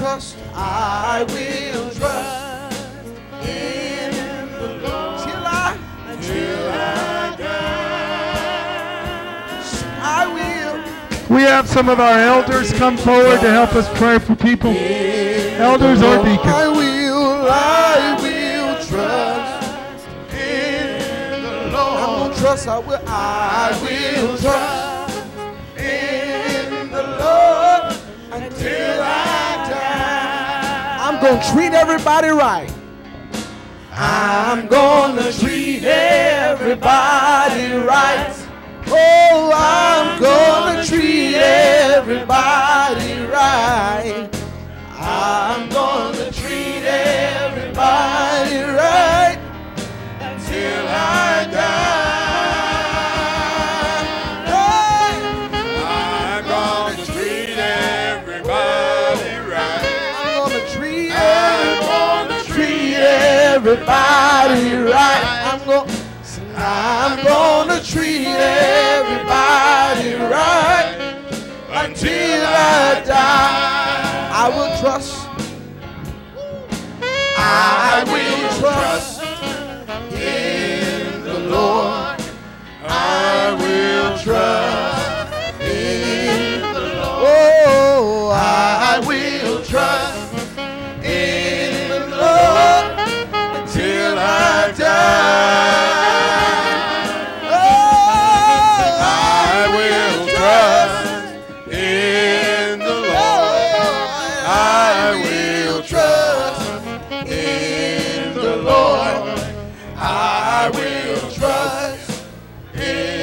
trust. I will trust in the Lord till I die. I will. We have some of our elders come forward to help us pray for people. Elders or deacons. I will trust in the Lord. I'm gonna trust. I will trust in the Lord until I die. I'm gonna treat everybody right. I'm gonna treat everybody right. Oh, I'm gonna treat everybody right. I'm gonna treat everybody right until I die. Hey. I'm gonna treat everybody right. I'm gonna treat everybody right. I'm gonna treat everybody right until I die. I will trust. I will trust in the Lord. I will trust in the Lord. Oh, I will trust in the Lord until I die. I will trust in